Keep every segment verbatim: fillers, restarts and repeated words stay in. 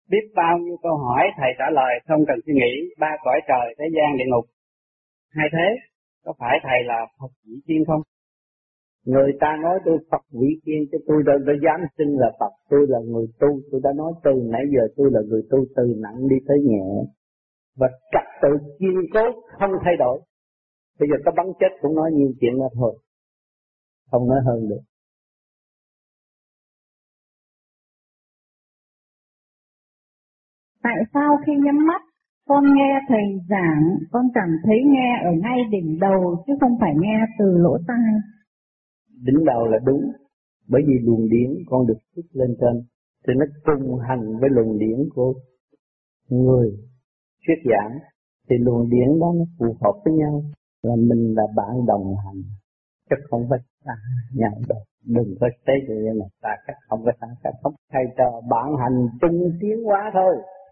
biết bao nhiêu câu hỏi thầy trả lời không cần suy nghĩ, ba cõi trời, thế gian, địa ngục. Hai thế, có phải thầy là Phật vị tiên không? Người ta nói tôi Phật vị tiên chứ tôi đâu có dám xưng là Phật, tôi là người tu, tôi đã nói từ nãy giờ tôi là người tu từ nặng đi tới nhẹ. Và trật tự kiên cố không thay đổi. Bây giờ có bắn chết cũng nói nhiều chuyện đó thôi, không nói hơn được. Tại sao khi nhắm mắt, con nghe thầy giảng, con cảm thấy nghe ở ngay đỉnh đầu chứ không phải nghe từ lỗ tai? Đỉnh đầu là đúng, bởi vì luồng điển con được xuất lên trên, thì nó cùng hành với luồng điển của người thuyết giảng, thì luồng điển đó nó phù hợp với nhau, là mình là bạn đồng hành, chứ không phải xa nhau đâu. Đừng có tế như vậy này, ta cách không có xa cách, không thay cho bạn hành chung tiến hóa thôi.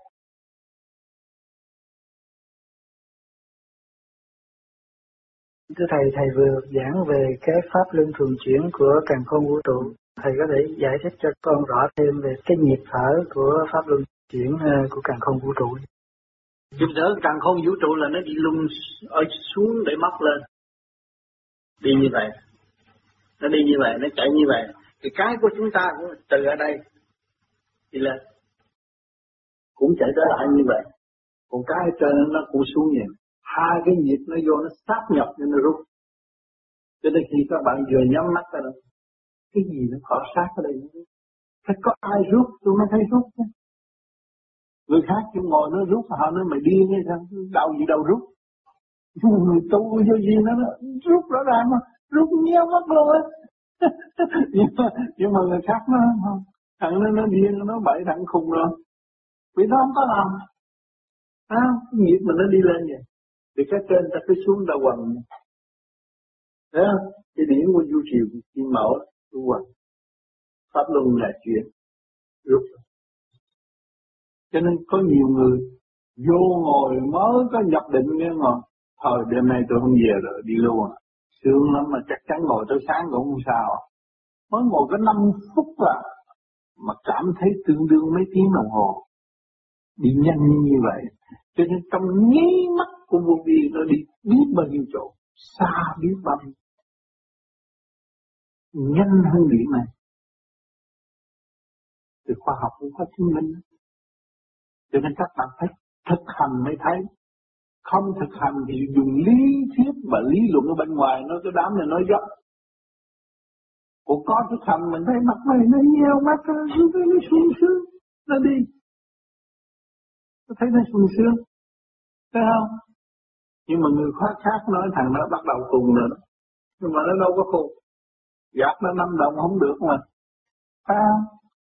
Thưa Thầy, Thầy vừa giảng về cái pháp luân thường chuyển của càn khôn vũ trụ. Thầy có thể giải thích cho con rõ thêm về cái nhịp thở của pháp luân chuyển của càn khôn vũ trụ? Nhịp thở càn khôn vũ trụ là nó đi lung ở xuống để móc lên. Đi như vậy. Nó đi như vậy, nó chạy như vậy. Thì cái của chúng ta cũng từ ở đây đi lên. Cũng chạy tới lại như vậy. Còn cái ở trên nó cũng xuống vậy. Hai cái nhịp nó vô nó sát nhập nên nó rút. Cho nên khi các bạn vừa nhắm mắt ra đây, cái gì nó khỏ sát ở đây nó rút. Phải có ai rút tôi mới thấy rút. Người khác chứ ngồi nó rút, họ nói mày điên hay sao, đâu gì đâu rút. Người tu vô gì nó, nó rút rõ ràng mà, rút nhéo mắt luôn á. nhưng, mà, nhưng mà người khác nó không, thằng nó, nó điên, nó bậy thằng khùng rồi. Vì nó không có làm. À, cái nghiệp mình nó đi lên vậy. Thì cái trên ta cứ xuống ta quần. Thấy không? Cái điển của du triều, kim mẫu, tu quần. Pháp luân là chuyện rút. Cho nên có nhiều người vô ngồi mới có nhập định nghe ngồi. Thôi đêm nay tôi không về rồi, đi luôn à. Sướng lắm mà chắc chắn ngồi tới sáng cũng không sao. Mới ngồi có năm phút là mà cảm thấy tương đương mấy tiếng đồng hồ. Đi nhanh như vậy. Cho nên trong nháy mắt của vô vi nó đi biết bao nhiêu chỗ, xa biết bao nhiêu. Nhanh hơn điểm này. Từ khoa học cũng có chứng minh. Cho nên các bạn phải thực hành mới thấy. Không thực hành thì dùng lý thuyết và lý luận ở bên ngoài nó cái đám này nói dốc. Còn có thực hành mình thấy mặt mày nó nheo mắt nó sung sướng, nó đi. Nó thấy nó sung sướng. Thấy không? Nhưng mà người khác khác nói thằng nó bắt đầu cùng rồi đó. Nhưng mà nó đâu có cùng. Gạt nó năm đồng không được mà. Thấy không?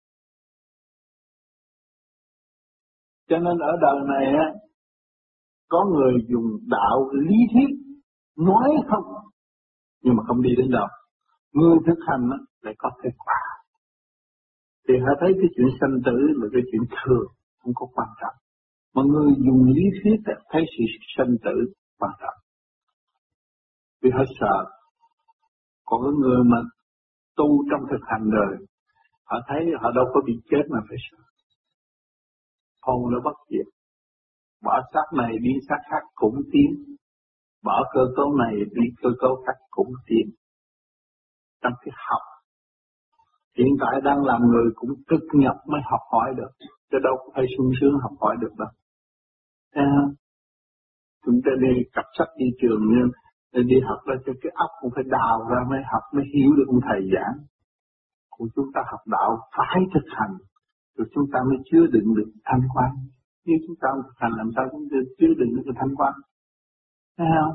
Cho nên ở đời này á, có người dùng đạo lý thuyết nói không, nhưng mà không đi đến đâu. Người thực hành á, lại có kết quả. Thì họ thấy cái chuyện sanh tử là cái chuyện thường, không có quan trọng. Mà người dùng lý thuyết á, thấy sự sanh tử quan trọng. Vì họ sợ. Còn cái người mà tu trong thực hành đời, họ thấy họ đâu có bị chết mà phải sợ. Hồn nó bất diệt. Bỏ xác này đi xác khác cũng tiến. Bỏ cơ cấu này đi cơ cấu khác cũng tiến. Trong cái học. Hiện tại đang làm người cũng cực nhập mới học hỏi được. Chứ đâu có phải sung sướng học hỏi được đâu. À, chúng ta đi cặp sách đi trường nhưng đi học ra cho cái óc cũng phải đào ra mới học mới hiểu được ông thầy giảng. Của chúng ta học đạo phải thực hành. Rồi chúng ta mới chứa đựng được thanh quan. Nếu chúng ta không thực hành làm sao chúng ta chứa đựng được thanh quan. Thấy không?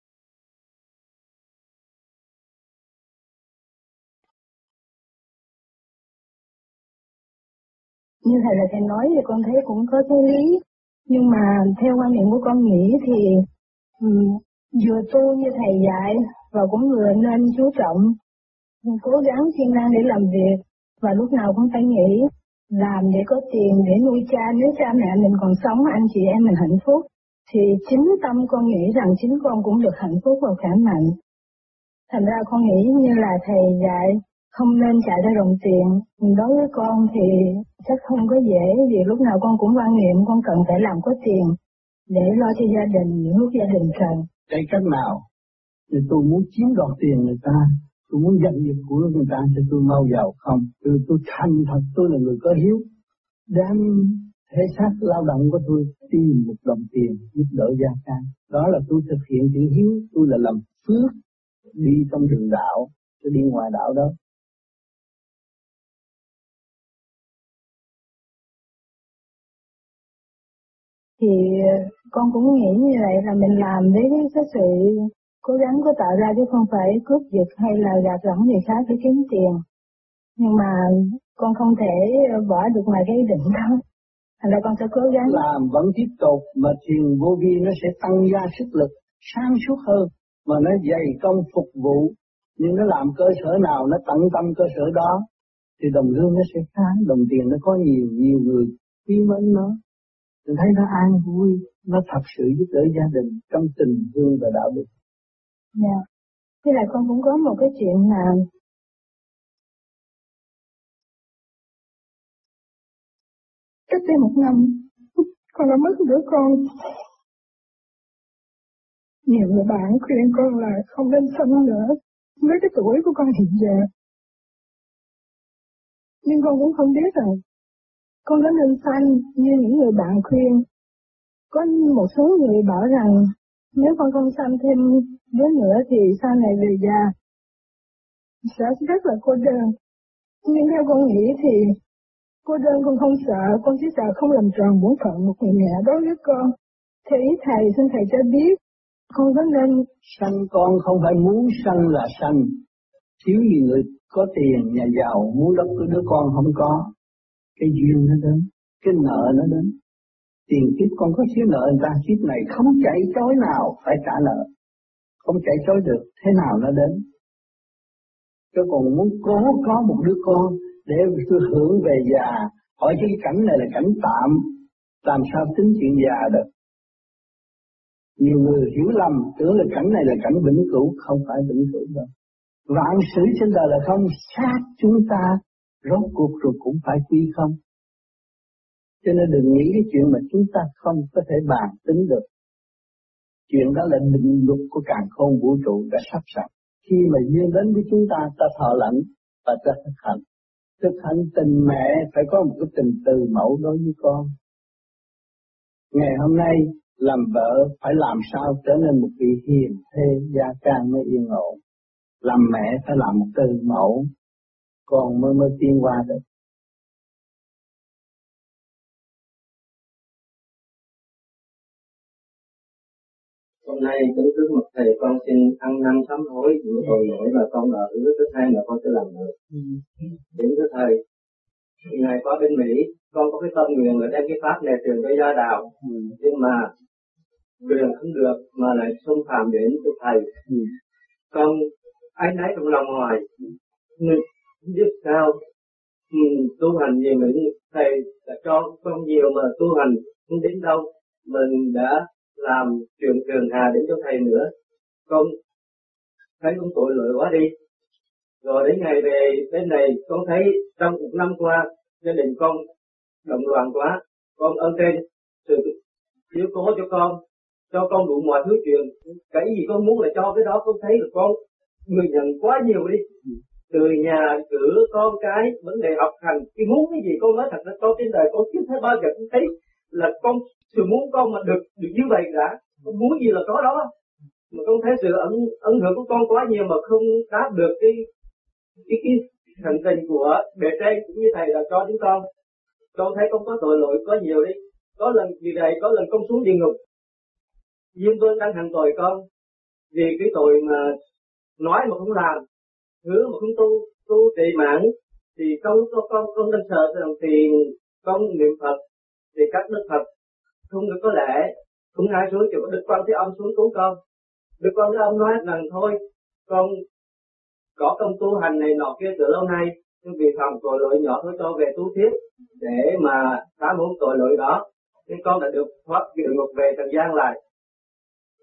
Như thầy là thầy nói thì con thấy cũng có cái lý. Nhưng mà theo quan niệm của con nghĩ thì um, vừa tu như thầy dạy và cũng vừa nên chú trọng, cố gắng siêng năng để làm việc và lúc nào cũng phải nghĩ làm để có tiền để nuôi cha, nếu cha mẹ mình còn sống, anh chị em mình hạnh phúc, thì chính tâm con nghĩ rằng chính con cũng được hạnh phúc và khỏe mạnh. Thành ra con nghĩ như là thầy dạy, không nên chạy ra đồng tiền. Đối với con thì chắc không có dễ, vì lúc nào con cũng quan niệm con cần phải làm có tiền để lo cho gia đình những lúc gia đình cần. Cái cách nào? Thì tôi muốn chiếm đoạt tiền người ta, tôi muốn giành giật của người ta cho tôi mau giàu không? Tôi, tôi thành thật tôi là người có hiếu, đem thể xác lao động của tôi tìm một đồng tiền giúp đỡ gia can. Đó là tôi thực hiện chữ hiếu, tôi là làm phước đi trong đường đạo, tôi đi ngoài đạo đó. Thì con cũng nghĩ như vậy, là mình làm với cái sự cố gắng của tạo ra chứ không phải cướp giật hay là gạt gẫm người khác để kiếm tiền. Nhưng mà con không thể bỏ được ngoài cái ý định đó. Thành ra con sẽ cố gắng. Làm vẫn tiếp tục mà thiền vô vi nó sẽ tăng gia sức lực, sáng suốt hơn, mà nó dày công phục vụ. Nhưng nó làm cơ sở nào nó tận tâm cơ sở đó thì đồng lương nó sẽ khá, đồng tiền nó có nhiều, nhiều người quý mến nó. Mình thấy nó an vui, nó thật sự giúp đỡ gia đình trong tình thương và đạo đức. Dạ. Thế là con cũng có một cái chuyện là cách đây một năm con đã mất đứa con. Nhiều người bạn khuyên con là không nên sanh nữa với cái tuổi của con hiện giờ. Nhưng con cũng không biết rằng con có nên sanh như những người bạn khuyên. Có một số người bảo rằng nếu con không sanh thêm đứa nữa thì sau này về già sẽ rất là cô đơn. Nhưng theo con nghĩ thì cô đơn con không sợ, con chỉ sợ không làm tròn bổn phận một người mẹ đối với con. Thì ý thầy, xin thầy cho biết con có nên sanh con không phải muốn sanh là sanh. Thiếu gì người có tiền, nhà giàu muốn đốc cái đứa con không có. Cái duyên nó đến, cái nợ nó đến. Tiền kiếp con có thiếu nợ người ta, kiếp này không chạy chối nào phải trả nợ. Không chạy chối được, thế nào nó đến. Tôi còn muốn cố có một đứa con để tôi hưởng về già. Hỏi cái cảnh này là cảnh tạm, làm sao tính chuyện già được. Nhiều người hiểu lầm, tưởng là cảnh này là cảnh vĩnh cửu, không phải vĩnh cửu đâu. Vạn sự trên đời là không, xác chúng ta rốt cuộc rồi cũng phải quy không. Cho nên đừng nghĩ cái chuyện mà chúng ta không có thể bàn tính được. Chuyện đó là định luật của càn khôn vũ trụ đã sắp đặt. Khi mà duyên đến với chúng ta, ta thọ lãnh và ta thực hành. Thực hành tình mẹ phải có một cái tình từ mẫu đối với con. Ngày hôm nay làm vợ phải làm sao trở nên một vị hiền thê gia can mới yên ổn. Làm mẹ phải làm một từ mẫu, con mới mới tiến qua được. Hôm nay kính thưa một thầy, con xin ăn năn sám hối những tội lỗi mà con đã hứa thứ hai mà con sẽ làm được. Kính thưa thầy, ngày qua bên Mỹ, con có cái tâm nguyện là đem cái pháp này truyền cho gia đạo, ừ. nhưng mà truyền không được mà lại xâm phạm đến cho thầy. Ừ. Con ái náy trong lòng hoài, nhưng biết sao ừ, tu hành gì mà thầy đã cho con nhiều mà tu hành không đến đâu, mình đã làm chuyện trường hà đến cho thầy nữa. Con thấy con tội lỗi quá đi. Rồi đến ngày về đến này, con thấy trong một năm qua gia đình con động loạn quá. Con ơn trên sự chiếu cố cho con, cho con đủ mọi thứ chuyện. Cái gì con muốn là cho cái đó. Con thấy là con người nhận quá nhiều đi. Từ nhà, cửa, con cái, vấn đề học hành, cái muốn cái gì con nói thật là con trên đời con chưa thấy bao giờ cũng thấy là con sự muốn con mà được được như vậy đã. Con muốn gì là có đó. Mà con thấy sự ẩn ẩn hưởng của con quá nhiều mà không đáp được cái cái cái thành tình của bề trên cũng như thầy là cho chúng con. Con thấy con có tội lỗi có nhiều đi. Có lần gì này, có lần con xuống địa ngục. Diêm Vương đang hành tội con vì cái tội mà nói mà không làm, hứa mà không tu, tu trì mãn thì con con con con đang sợ rằng thì con niệm Phật thì các đức Phật không được có lẽ, không ai xuống chỉ có Đức Quan Thế Âm xuống cứu con. Đức Quan Thế Âm nói rằng thôi con có công tu hành này nọ kia từ lâu nay, nhưng vì phạm tội lỗi nhỏ thôi cho về tu tiếp để mà xả muốn tội lỗi đó, nên con đã được thoát địa ngục về trần gian lại.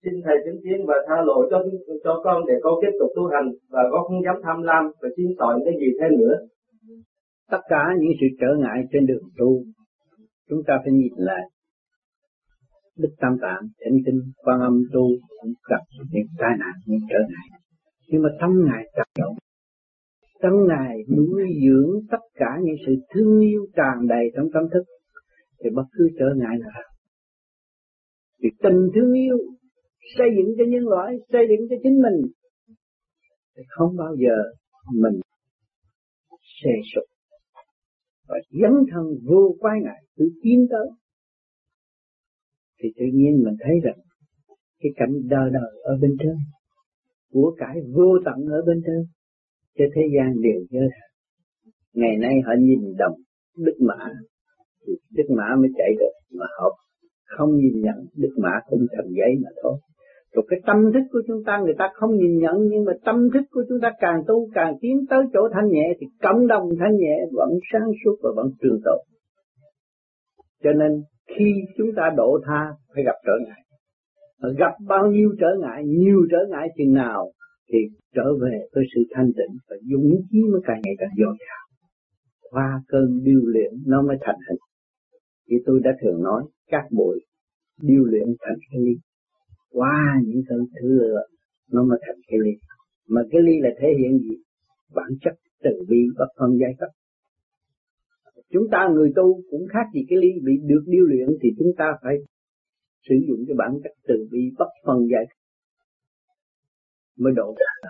Xin thầy chứng kiến và tha lộ cho cho con để con tiếp tục tu hành và con không dám tham lam và xin chọn cái gì thêm nữa. Tất cả những sự trở ngại trên đường tu, chúng ta phải nhìn lại. Đức Tam Tạng, Thánh Kinh, Quan Âm tu cũng gặp những tai nạn, những trở ngại. Nhưng mà tâm Ngài tác động, tâm Ngài nuôi dưỡng tất cả những sự thương yêu tràn đầy trong tâm thức, thì bất cứ trở ngại nào. Vì tình thương yêu xây dựng cho nhân loại, xây dựng cho chính mình, thì không bao giờ mình xê sụp và dấn thân vô quái ngại tự tiến tới. Thì tự nhiên mình thấy rằng cái cảnh đời đời ở bên trên, của cải vô tận ở bên trên, cho thế gian đều nhớ. Ngày nay họ nhìn đồng Đức Mã, thì Đức Mã mới chạy được, mà họ không nhìn nhận Đức Mã cũng thành giấy mà thôi. Rồi cái tâm thức của chúng ta, người ta không nhìn nhận, nhưng mà tâm thức của chúng ta càng tu càng tiến tới chỗ thanh nhẹ, thì cộng đồng thanh nhẹ vẫn sáng suốt và vẫn trường tồn. Cho nên khi chúng ta độ tha phải gặp trở ngại. Gặp bao nhiêu trở ngại, nhiều trở ngại chừng nào, thì trở về với sự thanh tịnh và dũng chí mới càng ngày càng dồi dào. Qua cơn điêu luyện nó mới thành hình. Thì tôi đã thường nói, các bụi điêu luyện thành cái ly. Qua những cơn thưa nó mới thành cái ly. Mà cái ly là thể hiện gì? Bản chất từ bi bất phân giai cấp. Chúng ta người tu cũng khác gì cái ly bị được điêu luyện, thì chúng ta phải sử dụng cái bản chất từ bi bất phân giai cấp mới độ ra.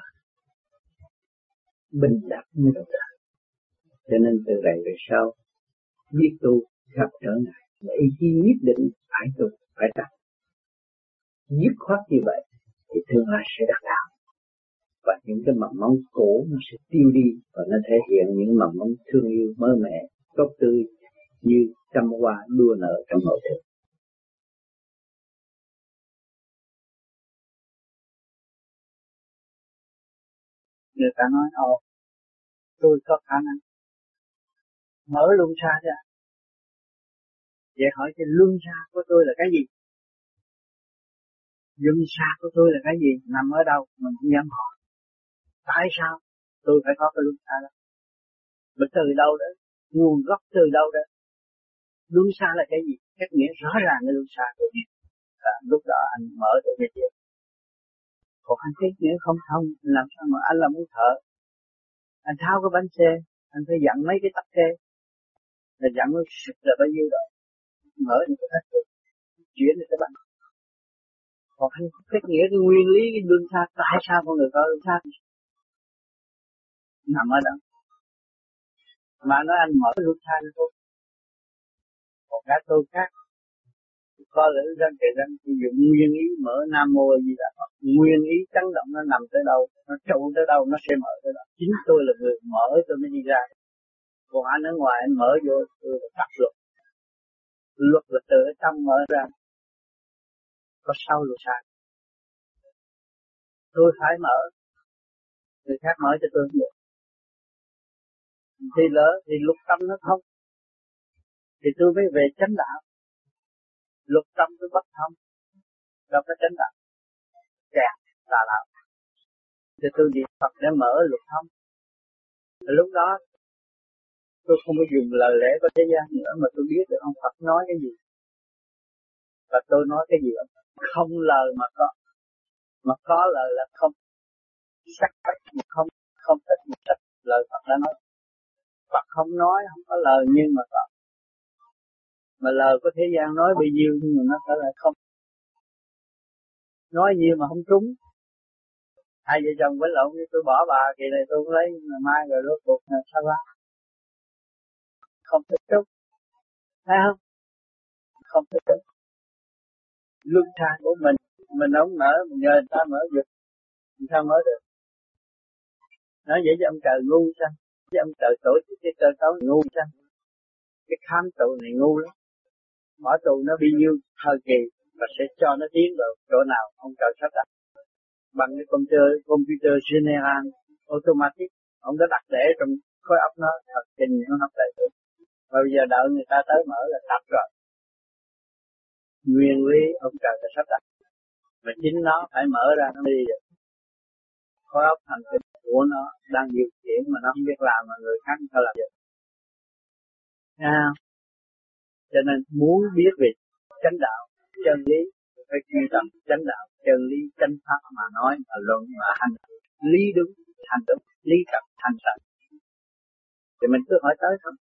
Bình đẳng mới độ ra. Cho nên từ đây về sau biết tu gặp trở ngại, mà ý chí nhất định phải tu, phải đạt. Dứt khoát như vậy thì tương lai sẽ đạt đạo. Và những cái mầm móng cổ nó sẽ tiêu đi, và nó thể hiện những mầm móng thương yêu mới mẻ, tốt tươi như trăm hoa đua nở trong nội thức. Người ta nói, ồ, tôi có khả năng mở luân xa ra. Vậy hỏi cái luân xa của tôi là cái gì? Luân xa của tôi là cái gì? Nằm ở đâu? Mình không dám hỏi. Tại sao tôi phải có cái luân xa đó? Mà từ đâu đó? Nguồn gốc từ đâu đó? Luân xa là cái gì? Cách nghĩa rõ ràng cái luân xa của mình. À, lúc đó anh mở được cái gì? Còn anh cách nghĩa không thông, làm sao mà anh là muốn thở? Anh tháo cái bánh xe, anh phải dặn mấy cái tắc xe. Là dặn nó sức là bao nhiêu đó. Mở được cái tắc xe, chuyển được cái bánh. Còn anh không cách nghĩa cái nguyên lý cái luân xa, tại sao con người có luân xa? Nằm ở đó. Mà nói anh mở luân xa cho tôi. Còn các tôi khác, có lẽ rằng kể rằng sử dụng nguyên ý mở Nam Mô A Di Đà Phật, nguyên ý chấn động nó nằm tới đâu, nó trụ tới đâu nó sẽ mở tới đó. Chính tôi là người mở tôi mới đi ra. Còn anh ở ngoài anh mở vô tôi là tắt luật. Luật là từ ở trong mở ra. Có sau luật sai. Tôi phải mở, người khác mở cho tôi không được. Thì lỡ thì luật tâm nó không, thì tôi mới về chánh đạo. Luật tâm tôi bất thông, đâu có chánh đạo. Kẹt, tà đạo. Thì tôi niệm Phật để mở luật thông. Lúc đó tôi không có dùng lời lẽ của thế gian nữa, mà tôi biết được ông Phật nói cái gì. Và tôi nói cái gì đó. Không lời mà có. Mà có lời là không. Sắc cách mà không. Không thích một cách lời Phật đã nói. Phật không nói, không có lời nhưng mà có. Mà lời của thế gian nói bao nhiêu nhưng mà nó phải là không. Nói nhiều mà không trúng. Hai vợ chồng với lộn như tôi bỏ bà kỳ này tôi lấy mà mai rồi rốt cuộc là sao ra. Không thích trúng. Thấy không? Không thích trúng. Luân xa của mình, mình không mở, mình nhờ người ta mở được. Mình sao mở được? Nói vậy cho ông trời ngu sao? Chứ ông trời tổ chức cái cơ cấu ngu sao? Cái khám tụ này ngu lắm. Mở tù nó bị nhiêu thời kỳ và sẽ cho nó tiến vào chỗ nào ông trời sắp đặt. Bằng cái computer, computer general automatic, ông đã đặt để trong khối óc nó thật trình nó học lại được. Và bây giờ đợi người ta tới mở là tập rồi. Nguyên lý ông trời đã sắp đặt. Mà chính nó phải mở ra nó đi được. Khối óc thần kinh của nó đang điều khiển mà nó không biết làm mà người khác không làm được. À, cho nên muốn biết về chánh đạo, chân lý phải truy tầm chánh đạo, chân lý chánh pháp mà nói mà luận mà hành, lý đúng hành đúng, lý thật hành thật. Thì mình cứ hỏi tới thôi.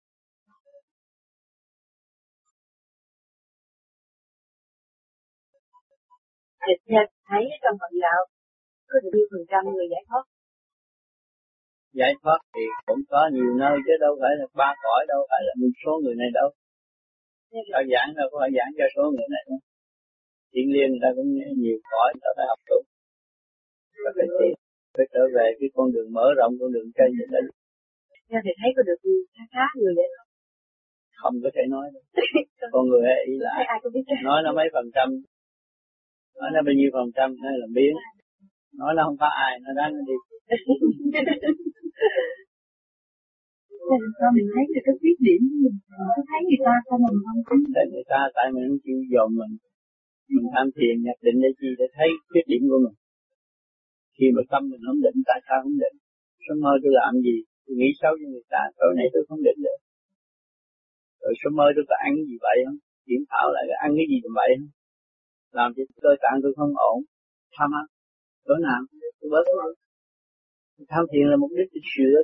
Dịch theo thấy trong Phật giáo có được bao phần trăm người giải thoát? Giải thoát thì cũng có nhiều nơi chứ đâu phải là ba cõi, đâu phải là một số người này đâu. Ở giảng đâu có phải giảng cho số người này đâu. Thiên liên người ta cũng nhiều cõi, người ta phải học tu. Và phải tìm, phải trở về cái con đường mở rộng, con đường cây như thế. Theo thì thấy có được khá khá người giải thoát? Không có thể nói đâu. Con người ấy ý lại, nói nó mấy phần trăm, nói nó bao nhiêu phần trăm, nó làm biến. Nói nó không có ai, nó đánh nó đi. Nên sao mình thấy được cái khuyết điểm của mình, mình cứ thấy người ta không mình không tính. Tại người ta, tại mình không chịu dồn mình. Mình tham thiền nhập định để chi? Để thấy khuyết điểm của mình. Khi mà tâm mình không định, tại sao không định? Sớm mơ tôi làm gì? Tôi nghĩ xấu cho người ta, tối nay tôi không định được. Rồi sớm mơ tôi có ăn gì vậy không? Kiểm thảo lại ăn cái gì vậy không? Làm cho cơ tạng tôi không ổn. Tham ăn. Tối nào tôi bớt nó. Tham thiền là mục đích để sửa.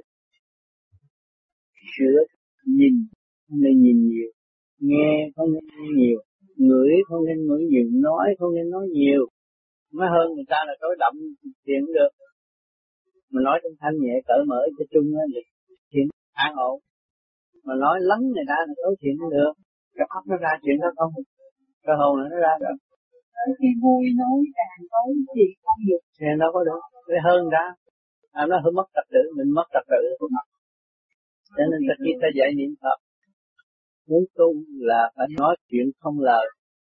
Sửa, nhìn, không nên nhìn nhiều. Nghe không nên nghe nhiều. Ngửi không nên ngửi nhiều. Nói không nên nói nhiều. Nói hơn người ta là tối động thiền cũng được. Mà nói trong thanh nhẹ cởi mở cho chung á thì thiền an ổn. Mà nói lắng người ta là tối thiền cũng được. Cái óc nó ra chuyện đó không? Cái hồn nó ra rồi. Khi vui nói càng nói gì không được. Thì nó có được. Cái hơn ra. À, nó hơi mất trật tự. Mình mất trật tự. Cho nên ta khi ta dạy niệm Phật. Muốn tu là phải nói chuyện không lời.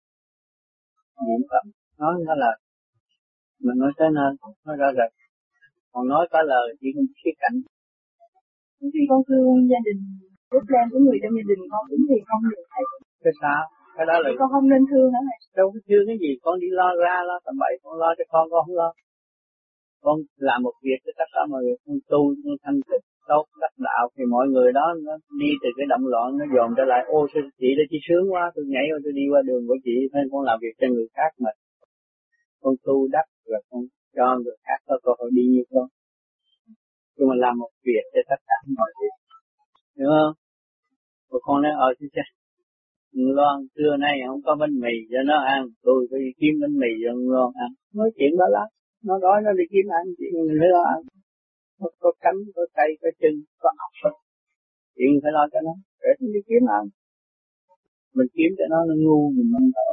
Niệm Phật. Nói nó là mình nói tới nơi. Nói ra rồi. Còn nói có lời chỉ không khía cạnh. Khi con thương gia đình, lúc lên của người trong gia đình con cũng thì không được thấy. Cái sao? Cái đó là con không nên thương hả thầy? Đâu có thương cái gì, con đi lo ra lo tầm bậy, con lo cho con, con không lo. Con làm một việc cho tất cả mọi người, con tu, con thanh tịnh, tốt, đắc đạo, thì mọi người đó nó đi từ cái động loạn, nó dồn trở lại, ô chị đây chị sướng quá, tôi nhảy qua tôi đi qua đường của chị, nên con làm việc cho người khác mà. Con tu đắc rồi con cho người khác có cơ hội đi như con. Nhưng mà làm một việc cho tất cả mọi việc. Hiểu không? Và con nói, ờ chứ chứ. Loan trưa nay không có bánh mì cho nó ăn, tôi phải đi kiếm bánh mì cho Loan ăn. Nói chuyện đó lắm. Nó đói nó đi kiếm ăn, chuyện mình phải lo ăn. Có, có cánh, có tay, có chân, có ốc. Chuyện phải lo cho nó, để nó đi kiếm ăn. Mình kiếm cho nó, nó ngu, mình không thở.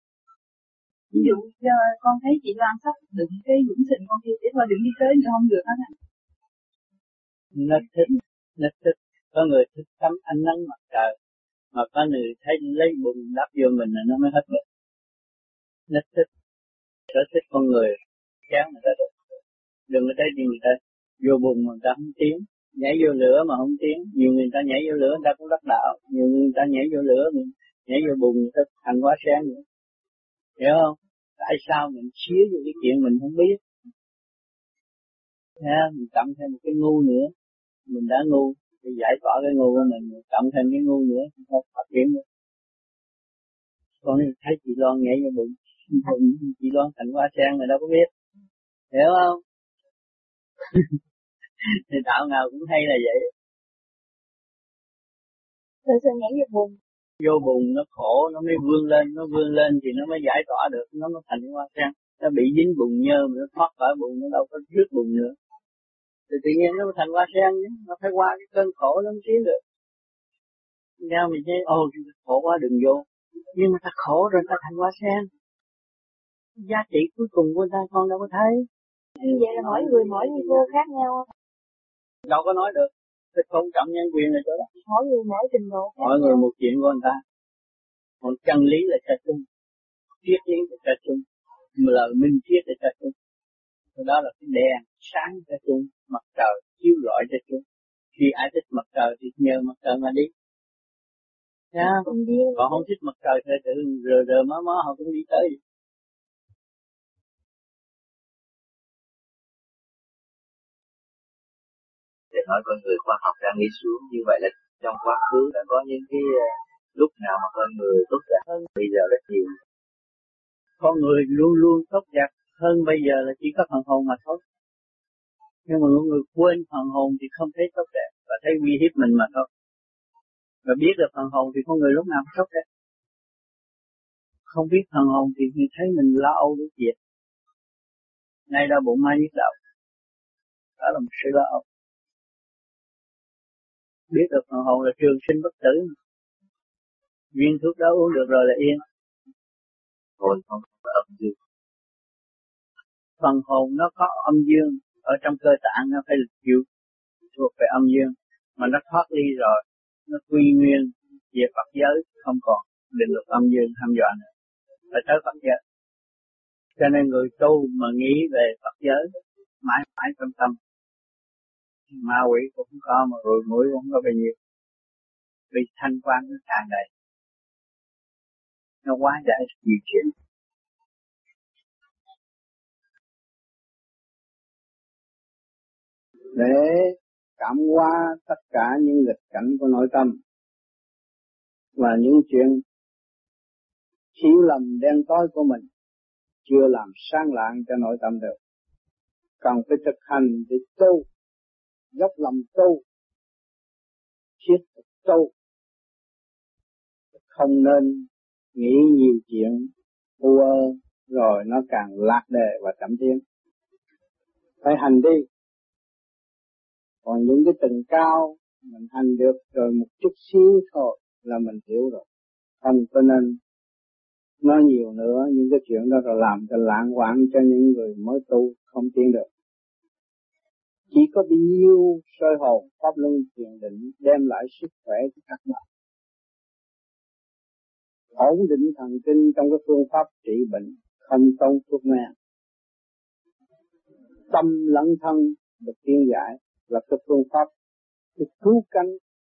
Ví dụ giờ con thấy chị Loan sắp đựng cái dũng sình con kia, để thôi đừng đi tới nữa không được hết. Nó thích, nó thích. Có người thích tắm ánh nắng mặt trời, mà có người thấy lấy bùn đắp vô mình là nó mới hết được. Nó thích, sở thích con người, kéo người ta được. Đừng có thấy gì người ta vô bùn mà người ta không tiến, nhảy vô lửa mà không tiến. Nhiều người ta nhảy vô lửa người ta cũng đắc đạo, nhiều người ta nhảy vô lửa, mình nhảy vô bùn người ta thành quá sáng nữa. Hiểu không? Tại sao mình xía vô cái chuyện mình không biết? Nha, mình cộng thêm một cái ngu nữa, mình đã ngu, thì giải tỏa cái ngu của mình, mình cộng thêm cái ngu nữa, không phát triển nữa. Con thấy chị Loan nhảy vô bụng, chị Loan thành hoa sen người đâu có biết, hiểu không? Thì đạo nào cũng hay là vậy. Rồi sao nhảy vô bùn? Vô bùn nó khổ, nó mới vươn lên, nó vươn lên thì nó mới giải tỏa được, nó mới thành hoa sen. Nó bị dính bùn nhơ mà nó thoát khỏi bùn, nó đâu có rước bùn nữa. Thì tự nhiên nó mới thành hoa sen, nó phải qua cái cơn khổ nó mới tiến được. Nhau mình thấy, ồ, khổ quá đừng vô. Nhưng mà ta khổ rồi ta thành hoa sen. Giá trị cuối cùng của ta con đâu có thấy. Vậy là mỗi người mỗi vô khác nhau. Đâu có nói được. Thích tôn trọng nhân quyền là chỗ đó. Mỗi người mỗi trình độ khác Mỗi nhau. người một chuyện của người ta. Còn chân lý là cho chung. Triết lý là cho chung. Lời minh triết là cho chung. Đó là cái đèn sáng cho chung. Mặt trời chiếu rọi cho chung. Khi ai thích mặt trời thì nhờ mặt trời mà đi. Nha. Còn không thích mặt trời thì tự rờ rờ mó mó họ cũng đi tới. Để nói con người khoa học đang đi xuống như vậy là trong quá khứ đã có những cái lúc nào mà con người tốt đẹp hơn bây giờ rất nhiều. Con người luôn luôn tốt đẹp hơn bây giờ là chỉ có phần hồn mà thôi. Nhưng mà mọi người quên phần hồn thì không thấy tốt đẹp và thấy uy hiếp mình mà thôi. Và biết được phần hồn thì con người lúc nào cũng tốt đẹp. Không biết phần hồn thì mình thấy mình lo âu với việc. Ngay đau bụng mai nhức đầu. Đó là một sự lo âu. Biết được phần hồn là trường sinh bất tử. Viên thuốc đó uống được rồi là yên. Hồn không có âm dương. Phần hồn nó có âm dương. Ở trong cơ tạng nó phải chịu thuộc về âm dương. Mà nó thoát ly rồi. Nó quy nguyên về Phật giới. Không còn định luật âm dương hăm dọa nữa. Phải tới Phật giới. Cho nên người tu mà nghĩ về Phật giới mãi mãi trong tâm. Ma quỷ cũng không có mà rồi mũi cũng không có bao nhiêu. Vì thanh quan nó tràn đầy. Nó quá giải nhiều chuyện. Để cảm hóa tất cả những nghịch cảnh của nội tâm và những chuyện hiểu lầm đen tối của mình chưa làm sáng lạng cho nội tâm được. Cần phải thực hành để tu, dốc lòng tu, thiết thực tu. Không nên nghĩ nhiều chuyện u ơ rồi nó càng lạc đề và chậm tiến. Phải hành đi. Còn những cái tầng cao mình hành được rồi một chút xíu thôi là mình hiểu rồi. Không có nên nói nhiều nữa, những cái chuyện đó rồi làm cho lãng hoạn cho những người mới tu không tiến được. Chỉ có bao nhiêu soi hồn pháp luân thiền định đem lại sức khỏe cho các bạn. Ổn định thần kinh trong cái phương pháp trị bệnh, không tốn thuốc men. Tâm lẫn thân được tiến giải là cái phương pháp cái cứu cánh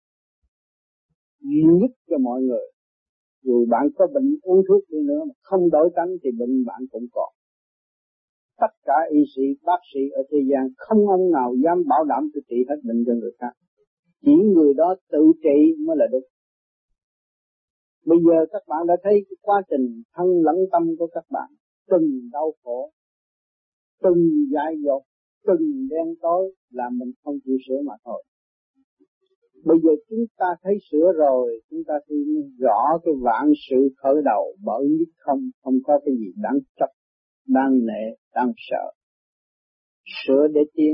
duy nhất cho mọi người. Dù bạn có bệnh uống thuốc đi nữa mà không đổi tánh thì bệnh bạn cũng còn. Tất cả y sĩ, bác sĩ ở thế gian không ông nào dám bảo đảm tôi trị hết bệnh cho người khác. Chỉ người đó tự trị mới là đúng. Bây giờ các bạn đã thấy cái quá trình thân lẫn tâm của các bạn, từng đau khổ, từng dại dột, từng đen tối là mình không chịu sửa mà thôi. Bây giờ chúng ta thấy sửa rồi, chúng ta thấy rõ cái vạn sự khởi đầu bởi nhất không, không có cái gì đáng chấp, đáng nể, đáng sợ. Sửa để tiến.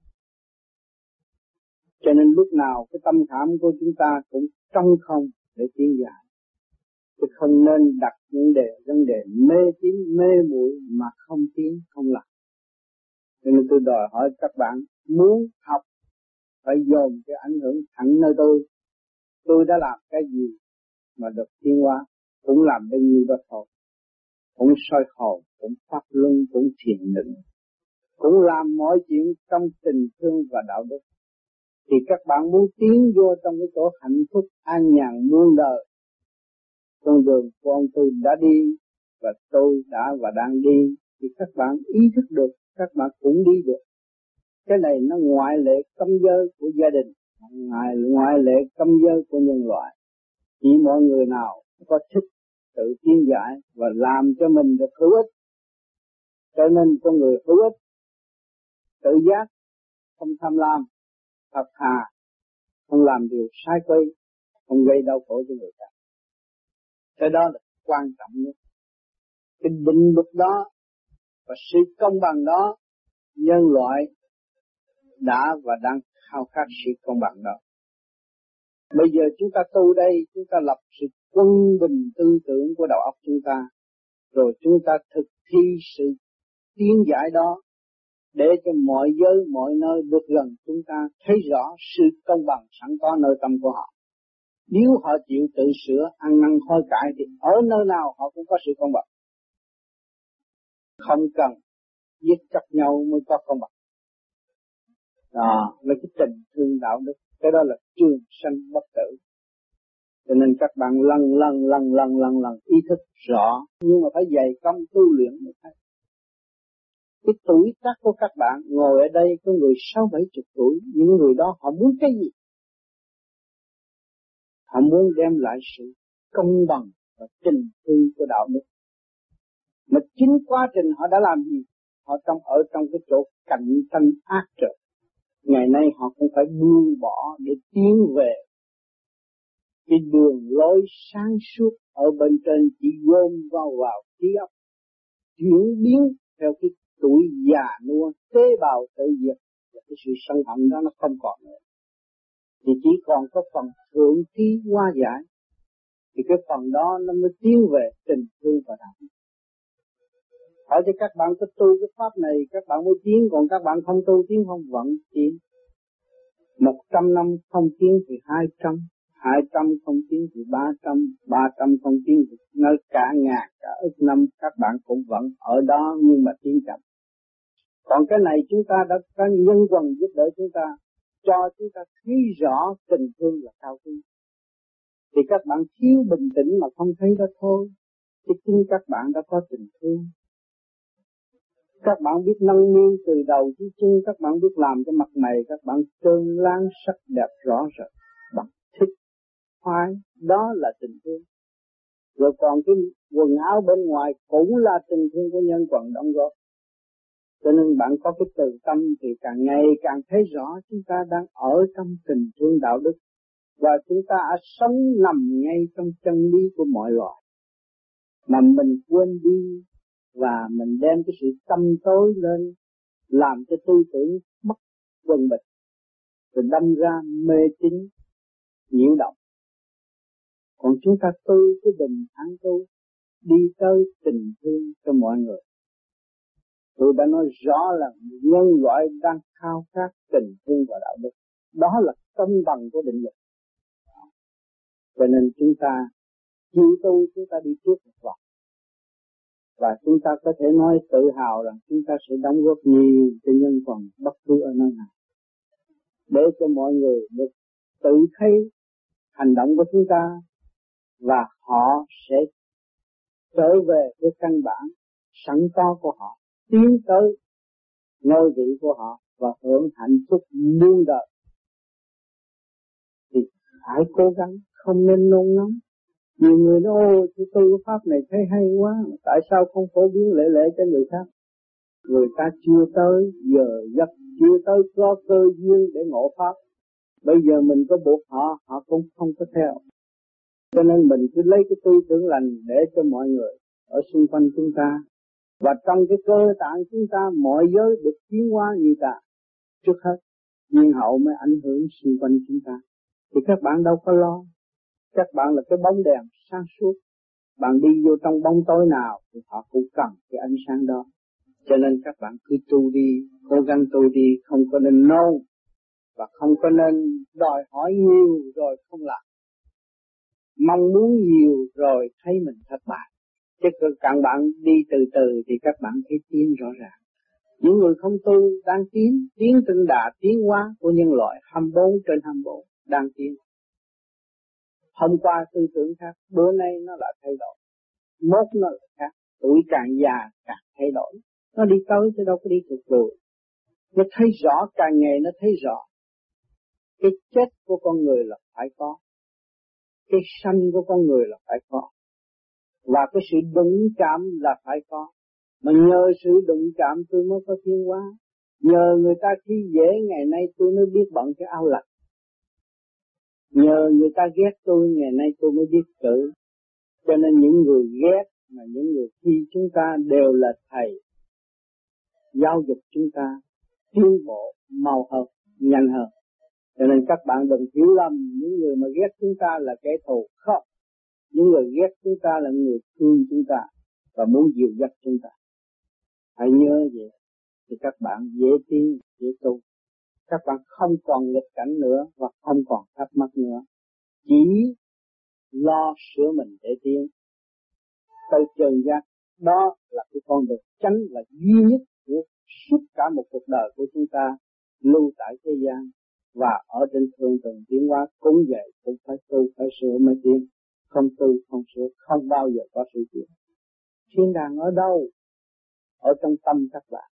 Cho nên lúc nào cái tâm khảm của chúng ta cũng trong không để tiến giải. Chứ không nên đặt những đề, vấn đề mê tín, mê muội mà không tiến, không làm. Cho nên tôi đòi hỏi các bạn muốn học phải dồn cái ảnh hưởng thẳng nơi tôi. Tôi đã làm cái gì mà được tiến hóa, cũng làm bao nhiêu đó thôi. Cũng soi hồn, cũng pháp luân, cũng thiền định, cũng làm mọi chuyện trong tình thương và đạo đức. Thì các bạn muốn tiến vô trong cái chỗ hạnh phúc an nhàn muôn đời, con đường của ông tôi đã đi và tôi đã và đang đi, thì các bạn ý thức được, các bạn cũng đi được. Cái này nó ngoại lệ cấm giới của gia đình, ngoại, ngoại lệ cấm giới của nhân loại. Chỉ mọi người nào có thích tự tiến giải và làm cho mình được hữu ích. Cho nên con người hữu ích, tự giác, không tham lam, thật thà, không làm điều sai quấy, không gây đau khổ cho người khác. Cái đó là quan trọng nhất. Cái định luật đó và sự công bằng đó, nhân loại đã và đang khao khát sự công bằng đó. Bây giờ chúng ta tu đây, chúng ta lập sự quân bình tư tưởng của đầu óc chúng ta, rồi chúng ta thực thi sự tiến giải đó, để cho mọi giới, mọi nơi được gần chúng ta thấy rõ sự công bằng sẵn có nơi tâm của họ. Nếu họ chịu tự sửa, ăn năn hối cải thì ở nơi nào họ cũng có sự công bằng. Không cần giết chặt nhau mới có công bằng. Đó là cái tình thương đạo đức. Cái đó là trường sanh bất tử. Cho nên các bạn lần lần lần lần lần lần ý thức rõ, nhưng mà phải dày công tu luyện mới thấy. Cái tuổi tác của các bạn ngồi ở đây có người sáu bảy chục tuổi, những người đó họ muốn cái gì? Họ muốn đem lại sự công bằng và tình thương của đạo đức. Mà chính quá trình họ đã làm gì? Họ trong ở trong cái chỗ cạnh tranh ác trở. Ngày nay họ cũng phải buông bỏ để tiến về cái đường lối sáng suốt ở bên trên, chỉ gom vào vào trí óc, chuyển biến theo cái tuổi già nua, tế bào tự diệt, và cái sự sân hận đó nó không còn nữa. Thì chỉ còn có phần thượng trí hóa giải, thì cái phần đó nó mới tiến về tình thương và đạo. Hỏi cho các bạn có tu cái pháp này các bạn mới tiến, còn các bạn không tu tiến không vẫn tiến. Một trăm năm không tiến thì hai trăm, hai trăm không tiến thì ba trăm, ba trăm không tiến thì nó cả ngàn, cả ức năm các bạn cũng vẫn ở đó nhưng mà tiến chậm. Còn cái này chúng ta đã có nhân quần giúp đỡ chúng ta, cho chúng ta thấy rõ tình thương là cao quý. Thì các bạn thiếu bình tĩnh mà không thấy đó thôi, chứ chính các bạn đã có tình thương. Các bạn biết nâng niu từ đầu chí chân, các bạn biết làm cho mặt mày các bạn trơn láng sắc đẹp rõ rệt, bạn thích khoái, đó là tình thương. Rồi còn cái quần áo bên ngoài cũng là tình thương của nhân quần đóng góp. Cho nên bạn có cái từ tâm thì càng ngày càng thấy rõ chúng ta đang ở trong tình thương đạo đức, và chúng ta sống nằm ngay trong chân lý của mọi loài. Mà mình quên đi và mình đem cái sự tâm tối lên, làm cho tư tưởng mất quân bình, rồi đâm ra mê tín nhiễu động. Còn chúng ta tu cái bình thản tu, đi tới tình thương cho mọi người. Tôi đã nói rõ là nhân loại đang khao khát tình thương và đạo đức. Đó là cân bằng của định lực. Cho nên chúng ta chịu tu, chúng ta đi trước một vòng. Và chúng ta có thể nói tự hào rằng chúng ta sẽ đóng góp nhiều cho nhân quần bất cứ ở nơi nào. Để cho mọi người được tự thấy hành động của chúng ta, và họ sẽ trở về với căn bản sẵn có của họ, tiến tới ngôi vị của họ và hưởng hạnh phúc muôn đời. Thì phải cố gắng, không nên nôn nóng. Nhiều người nói ôi tôi tu pháp này thấy hay quá, tại sao không phổ biến lễ lễ cho người khác? Người ta chưa tới giờ giấc, chưa tới có cơ duyên để ngộ pháp. Bây giờ mình có buộc họ, họ cũng không có theo. Cho nên mình cứ lấy cái tư tưởng lành để cho mọi người ở xung quanh chúng ta. Và trong cái cơ tạng chúng ta, mọi giới được tiến hóa như ta. Trước hết, nhiên hậu mới ảnh hưởng xung quanh chúng ta. Thì các bạn đâu có lo. Các bạn là cái bóng đèn sáng suốt. Bạn đi vô trong bóng tối nào thì họ cũng cần cái ánh sáng đó. Cho nên các bạn cứ tu đi, cố gắng tu đi, không có nên nôn. Và không có nên đòi hỏi nhiều rồi không làm. Mong muốn nhiều rồi thấy mình thất bại. Chứ các bạn đi từ từ thì các bạn thấy tiến rõ ràng. Những người không tu đang tiến, tiến trên đà tiến hóa của nhân loại hai mươi bốn trên hai mươi bốn đang tiến. Hôm qua tư tưởng khác, bữa nay nó lại thay đổi. Mốt nó lại khác, tuổi càng già càng thay đổi. Nó đi tới chứ đâu có đi tụt lùi. Nó thấy rõ, càng ngày nó thấy rõ. Cái chết của con người là phải có. Cái sanh của con người là phải có. Và cái sự đụng chạm là phải có. Mà nhờ sự đụng chạm tôi mới có tiến hóa. Nhờ người ta khi dễ ngày nay tôi mới biết bận cái áo lạnh. Nhờ người ta ghét tôi ngày nay tôi mới biết cử. Cho nên những người ghét mà những người khi chúng ta đều là thầy giáo dục chúng ta tiến bộ mau hơn, nhanh hơn. Cho nên các bạn đừng hiểu lầm những người mà ghét chúng ta là kẻ thù. Không. Những người ghét chúng ta là người thương chúng ta và muốn dìu dắt chúng ta. Hãy nhớ vậy thì các bạn dễ tiến, dễ tu. Các bạn không còn nghịch cảnh nữa và không còn thắc mắc nữa. Chỉ lo sửa mình để tiến. Tới chân giác, đó là cái con đường chánh và duy nhất của suốt cả một cuộc đời của chúng ta lưu tại thế gian. Và ở trên thường thường tiến hóa cũng vậy, cũng phải tu, phải sửa mới tiến. Không tu, không sửa, không bao giờ có sự tiến. Thiên đàng ở đâu? Ở trong tâm các bạn.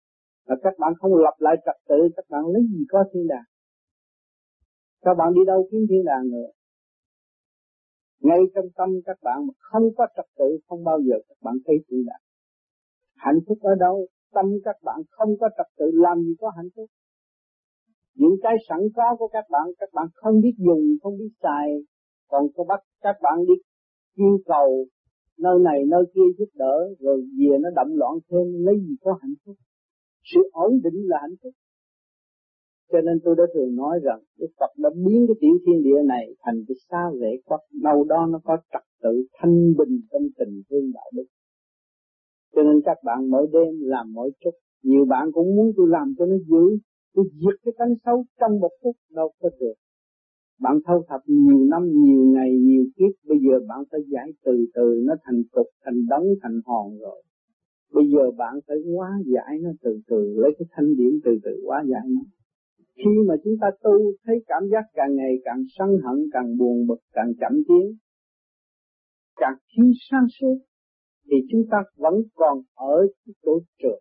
Là các bạn không lập lại trật tự, các bạn lấy gì có thiên đàng? Các bạn đi đâu kiếm thiên đàng nữa? Ngay trong tâm các bạn mà không có trật tự, không bao giờ các bạn thấy thiên đàng. Hạnh phúc ở đâu? Tâm các bạn không có trật tự, làm gì có hạnh phúc? Những cái sẵn có của các bạn, các bạn không biết dùng, không biết xài, còn có bắt các bạn đi yêu cầu nơi này nơi kia giúp đỡ, rồi về nó động loạn thêm, lấy gì có hạnh phúc? Sự ổn định là hạnh phúc. Cho nên tôi đã thường nói rằng Đức Phật đã biến cái tiểu thiên địa này thành cái xa vệ quốc, đâu đó nó có trật tự thanh bình trong tình thương đạo đức. Cho nên các bạn mỗi đêm làm mỗi chút, nhiều bạn cũng muốn tôi làm cho nó dữ, tôi diệt cái tánh xấu trong một phút, đâu có được. Bạn thâu thập nhiều năm, nhiều ngày, nhiều kiếp, bây giờ bạn phải giải từ từ, nó thành cục, thành đống, thành hòn rồi. Bây giờ bạn phải hóa giải nó từ từ, lấy cái thanh điển từ từ hóa giải nó. Khi mà chúng ta tu, thấy cảm giác càng ngày càng sân hận, càng buồn bực, càng chậm tiến, càng thiếu sáng suốt, thì chúng ta vẫn còn ở cái chỗ trượt,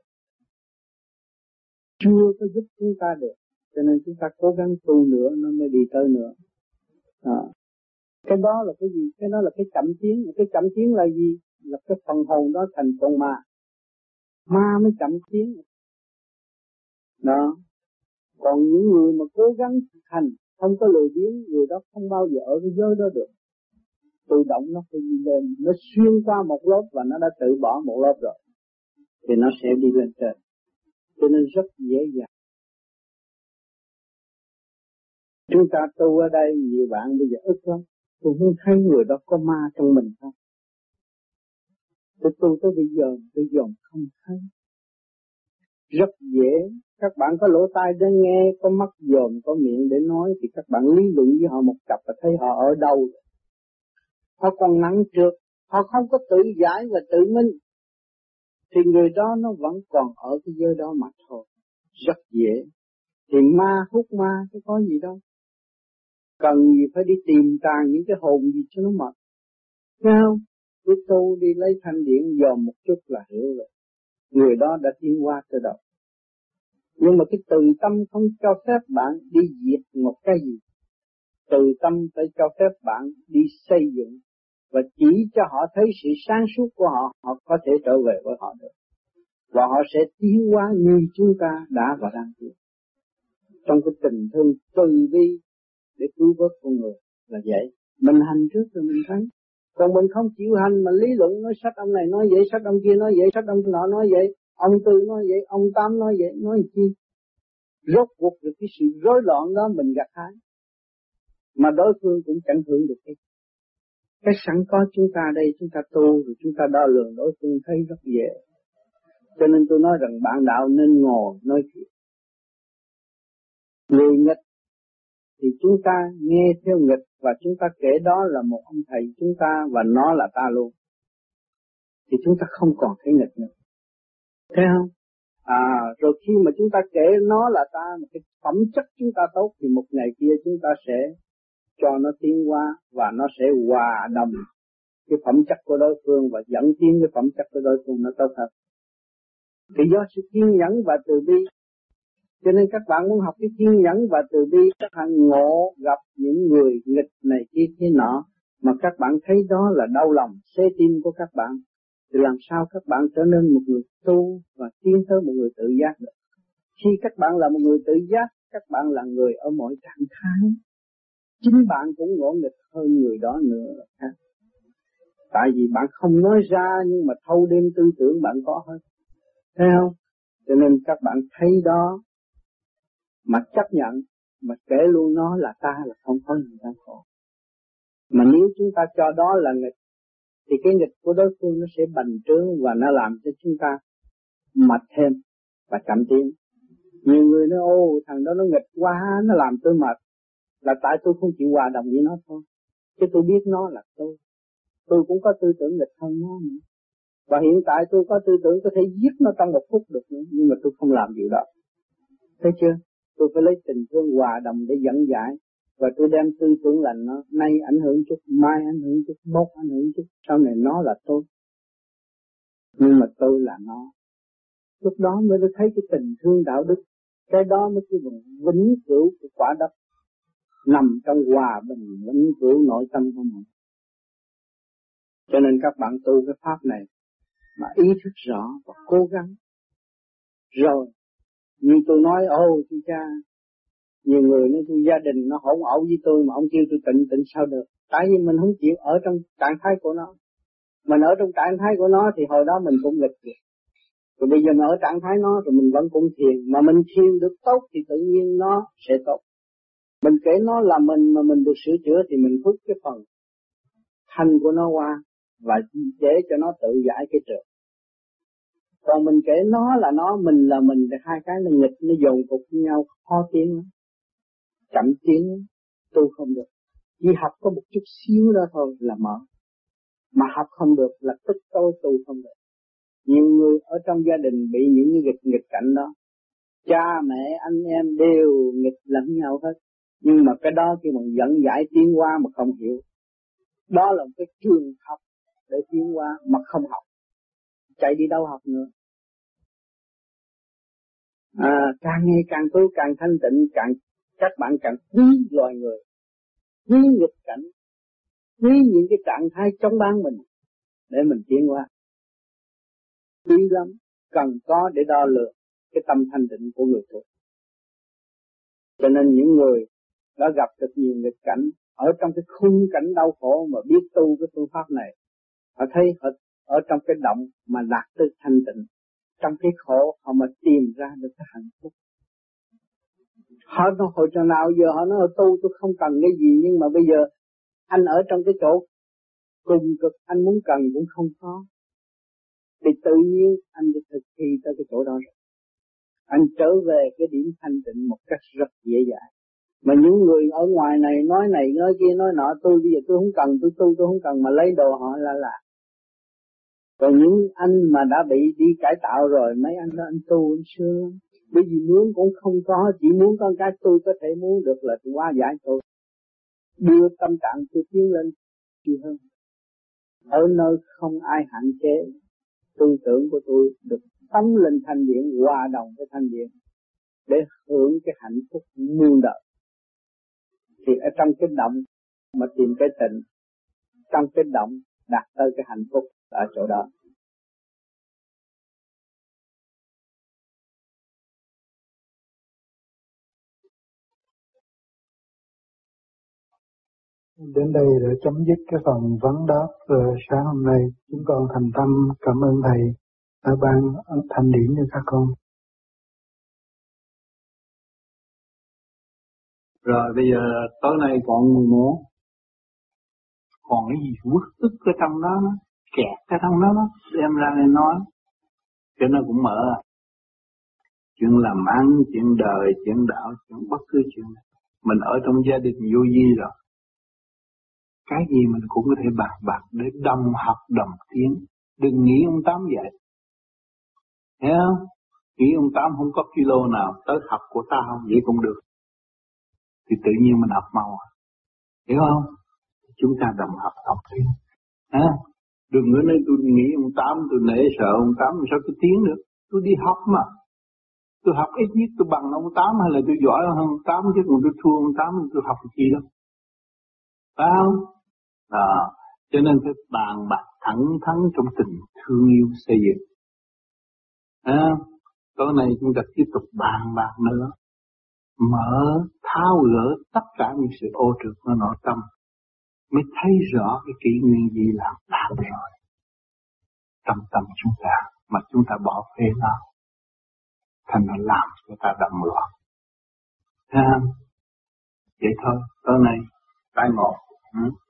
chưa có giúp chúng ta được. Cho nên chúng ta cố gắng tu nữa, nó mới đi tới nữa. À. Cái đó là cái gì? Cái đó là cái chậm tiến. Cái chậm tiến là gì? Là cái phần hồn đó thành con ma. Ma mới chậm tiến. Đó. Còn những người mà cố gắng thực hành, không có lười biếng, người đó không bao giờ ở cái giới đó được. Tự động nó phải đi lên, nó xuyên qua một lớp và nó đã tự bỏ một lớp rồi, thì nó sẽ đi lên trên. Cho nên rất dễ dàng. Chúng ta tu ở đây, nhiều bạn bây giờ ức lắm. Tôi không thấy người đó có ma trong mình không? Tôi tu tới bây giờ, tôi dòm không thấy. Rất dễ. Các bạn có lỗ tai để nghe, có mắt dòm, có miệng để nói, thì các bạn lý luận với họ một cặp và thấy họ ở đâu. Họ còn nặng trược, họ không có tự giải và tự minh, thì người đó nó vẫn còn ở cái giới đó mà thôi. Rất dễ. Thì ma hút ma, chứ có gì đâu. Cần gì phải đi tìm tàng những cái hồn gì cho nó mệt. Thấy không? Cứ tu đi lấy thanh điển dòm một chút là hiểu rồi. Người đó đã tiến qua tới đâu. Nhưng mà cái từ tâm không cho phép bạn đi diệt một cái gì. Từ tâm phải cho phép bạn đi xây dựng và chỉ cho họ thấy sự sáng suốt của họ, họ có thể trở về với họ được. Và họ sẽ tiến hóa như chúng ta đã và đang tiến. Trong cái tình thương từ bi để cứu vớt con người là vậy. Mình hành trước rồi mình thấy. Còn mình không chịu hành mà lý luận, nói sách ông này nói vậy, sách ông kia nói vậy, sách ông nọ nói vậy, ông Tư nói vậy, ông Tám nói vậy, nói gì chi. Rốt cuộc được cái sự rối loạn đó mình gặt hái. Mà đối phương cũng chẳng hưởng được cái. Cái sẵn có chúng ta đây, chúng ta tu rồi chúng ta đo lường đối phương thấy rất dễ. Cho nên tôi nói rằng bạn đạo nên ngồi nói chuyện. Người nghịch thì chúng ta nghe theo nghịch và chúng ta kể đó là một ông thầy chúng ta và nó là ta luôn. Thì chúng ta không còn thấy nghịch nữa. Thấy không? À, rồi khi mà chúng ta kể nó là ta, một cái phẩm chất chúng ta tốt, thì một ngày kia chúng ta sẽ cho nó tiến qua và nó sẽ hòa đồng cái phẩm chất của đối phương và dẫn tiến cái phẩm chất của đối phương nó tốt hơn. Thì do sự kiên nhẫn và từ bi, cho nên các bạn muốn học cái kiên nhẫn và từ bi, các bạn ngộ gặp những người nghịch này kia thế nọ mà các bạn thấy đó là đau lòng, xé tim của các bạn, thì làm sao các bạn trở nên một người tu và tiến tới một người tự giác được? Khi các bạn là một người tự giác, các bạn là người ở mọi trạng thái, chính bạn cũng ngộ nghịch hơn người đó nữa là khác. Tại vì bạn không nói ra nhưng mà thâu đêm tư tưởng bạn có hết. Thấy không? Cho nên các bạn thấy đó mà chấp nhận, mà kể luôn nó là ta là không có gì đáng khổ. Mà nếu chúng ta cho đó là nghịch, thì cái nghịch của đối phương nó sẽ bành trướng và nó làm cho chúng ta mệt thêm và chậm tiến. Nhiều người nói ô thằng đó nó nghịch quá, nó làm tôi mệt. Là tại tôi không chịu hòa đồng với nó thôi. Chứ tôi biết nó là tôi. Tôi cũng có tư tưởng nghịch hơn nó nữa. Và hiện tại tôi có tư tưởng có thể giết nó trong một phút được nữa. Nhưng mà tôi không làm điều đó. Thấy chưa? Tôi phải lấy tình thương hòa đồng để dẫn giải. Và tôi đem tư tưởng lành nó. Nay ảnh hưởng chút, mai ảnh hưởng chút, mốt ảnh hưởng chút. Sau này nó là tôi. Nhưng mà tôi là nó. Lúc đó mới thấy cái tình thương đạo đức, cái đó mới cái vĩnh cửu của quả đất nằm trong hòa bình vĩnh cửu nội tâm của mình. Cho nên các bạn tu cái pháp này mà ý thức rõ và cố gắng. Rồi, như tôi nói, ô chị cha, nhiều người nói tôi gia đình nó hỗn ẩu với tôi mà ông kêu tôi tịnh tịnh sao được. Tại vì mình không chịu ở trong trạng thái của nó. Mình ở trong trạng thái của nó thì hồi đó mình cũng nghịch kìa. Rồi bây giờ mình ở trạng thái nó rồi mình vẫn cũng thiền. Mà mình thiền được tốt thì tự nhiên nó sẽ tốt. Mình kể nó là mình mà mình được sửa chữa thì mình hút cái phần thanh của nó qua và để cho nó tự giải cái trượt. Còn mình kể nó là nó, mình là mình thì hai cái nó nghịch, nó dồn cục với nhau, khó tiến, chậm tiến, tu không được. Chỉ học có một chút xíu đó thôi là mở. Mà học không được là tức tối tu không được. Nhiều người ở trong gia đình bị những cái nghịch nghịch cảnh đó. Cha mẹ anh em đều nghịch lẫn nhau hết. Nhưng mà cái đó khi mà dẫn giải tiến qua mà không hiểu. Đó là một cái trường học để tiến qua mà không học. Chạy đi đâu học nữa. À, càng ngày càng tu càng thanh tịnh, càng các bạn càng quý loài người, quý nghịch cảnh, quý những cái trạng thái chống bán mình để mình tiến qua. Quý lắm, cần có để đo lường cái tâm thanh tịnh của người tu. Cho nên những người đã gặp được nhiều nghịch cảnh ở trong cái khung cảnh đau khổ mà biết tu cái phương pháp này, họ thấy họ ở trong cái động mà đạt tới thanh tịnh. Trong cái khổ họ mà tìm ra được cái hạnh phúc. Họ nói hồi trò nào giờ họ nói tu tôi không cần cái gì, nhưng mà bây giờ anh ở trong cái chỗ cùng cực anh muốn cần cũng không có. Thì tự nhiên anh được thực thi tới cái chỗ đó rồi. Anh trở về cái điểm thanh tịnh một cách rất dễ dàng. Mà những người ở ngoài này nói này nói kia nói nọ, tôi bây giờ tôi không cần, tôi tu tôi không cần mà lấy đồ họ là là. Còn những anh mà đã bị đi cải tạo rồi, mấy anh đó anh tu anh sướng. Bởi vì muốn cũng không có, chỉ muốn con cái tôi có thể muốn được là hóa giải tôi. Đưa tâm trạng tôi tiến lên nhiều hơn. Ở nơi không ai hạn chế, tư tưởng của tôi được tống lên thanh điển, hòa đồng với thanh điển để hưởng cái hạnh phúc muôn đời. Thì ở trong cái động mà tìm cái tịnh, trong cái động đạt tới cái hạnh phúc ở chỗ đó. Đến đây để chấm dứt cái phần vấn đáp sáng hôm nay. Chúng con thành tâm cảm ơn Thầy đã ban thanh điển cho các con. Rồi bây giờ tối nay còn người nữa. Còn cái gì quất tức cái trong đó, nó kẹt cái trong đó, nó đem ra để nói. Cho nó cũng mở. Chuyện làm ăn, chuyện đời, chuyện đạo, chuyện bất cứ chuyện nào. Mình ở trong gia đình vô vi rồi. Cái gì mình cũng có thể bàn bạc để đồng học đồng tiến. Đừng nghĩ ông Tám vậy. Thấy không? Nghĩ ông Tám không có kilo nào tới học của ta không, vậy cũng được. Thì tự nhiên mình học mau. Hiểu không? Chúng ta đồng học đồng tiến. À, đừng có nói tôi nghĩ ông Tám, tôi nể sợ ông Tám, sao tôi tiến được? Tôi đi học mà. Tôi học ít nhất tôi bằng ông Tám hay là tôi giỏi hơn ông Tám, chứ còn tôi thua ông Tám tôi học được gì đâu. Phải không? À, cho nên phải bàn bạc thẳng thắn trong tình thương yêu xây dựng. À, tối nay chúng ta tiếp tục bàn bạc nữa, mở tháo gỡ tất cả những sự ô trượt của nội tâm, mới thấy rõ cái kỷ nguyên gì làm đạt rồi. Trong tâm chúng ta mà chúng ta bỏ phê nó, thành nó làm cho ta đậm loạn. À, vậy thôi, tối nay tái ngộ. Ừ.